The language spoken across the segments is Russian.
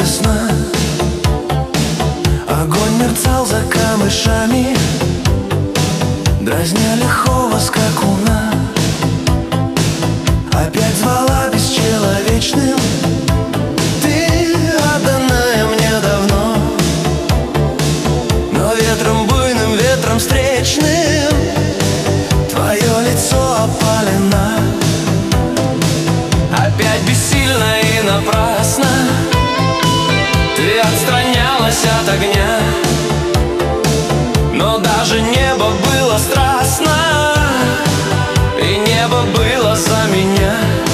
весна. Огонь мерцал за камышами, дразня лихого скакуна. Опять звала бесчеловечным, ты отданная мне давно. Но ветром буйным, ветром встречным твое лицо опалено. Опять бессильно и напрасно ты отстранялась от огня. Но даже небо было страстно, и небо было за меня.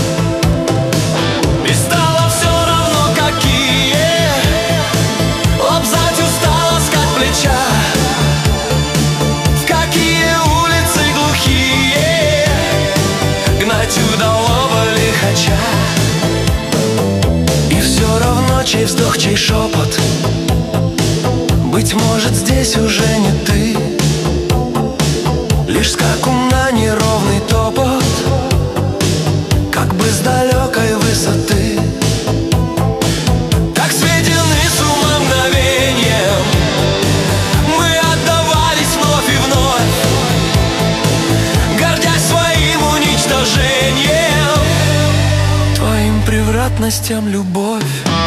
И стало все равно, какие лобзать усталость как плеча, в какие улицы глухие гнать удалого лихача. И все равно, чей вздох, чей шепот, быть может, здесь уже не ты. Лишь скакуна неровный топот, как бы с далекой высоты. Так сведены с ума мгновением мы отдавались вновь и вновь, гордясь своим уничтожением, твоим превратностям любовь.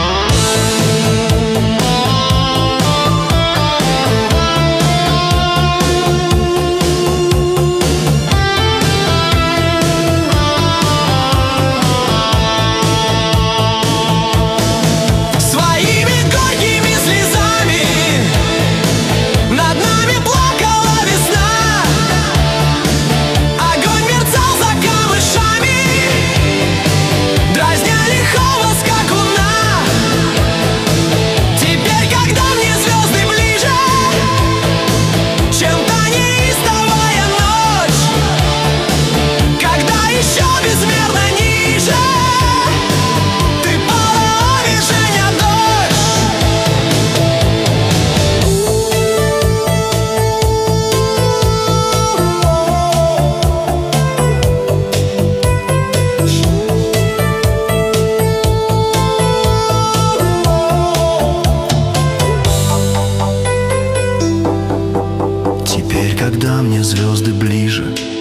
Когда мне звезды ближе,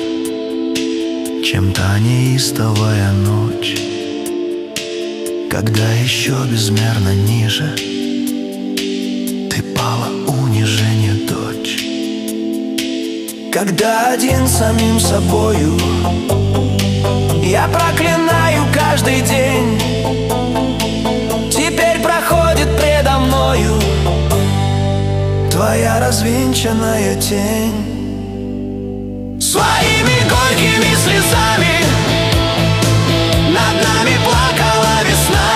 чем та неистовая ночь, когда еще безмерно ниже ты пала, унижение, дочь. Когда один самим собою я проклинаю каждый день, теперь проходит предо мною твоя развенчанная тень. Своими горькими слезами над нами плакала весна.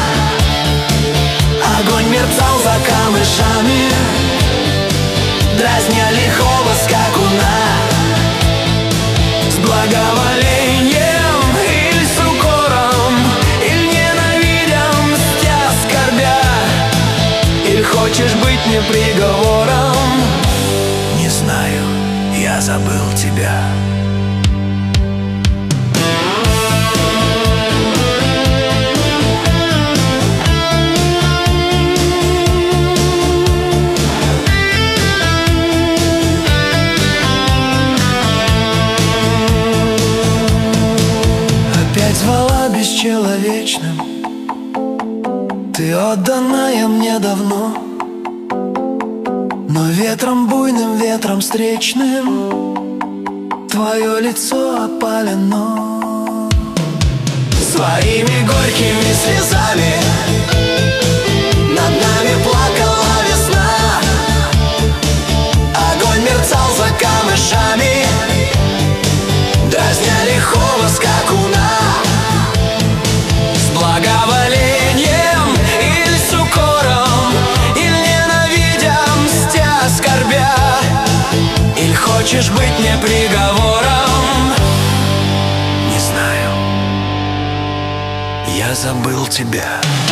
Огонь мерцал за камышами, дразня лихого скакуна. С благоволением или с укором, или ненавидя, мстя, скорбя, или хочешь быть мне приговором? Не знаю, я забыл тебя. Опять звала бесчеловечным, ты отданная мне давно. Но ветром буйным, ветром встречным твое лицо опалено. Своими горькими слезами над нами плакала весна. Огонь мерцал за камышами, дразня лихого скакуна. С благоволением или с укором, или ненавидя, мстя, скорбя, или хочешь быть мне приговором? Не знаю, я забыл тебя.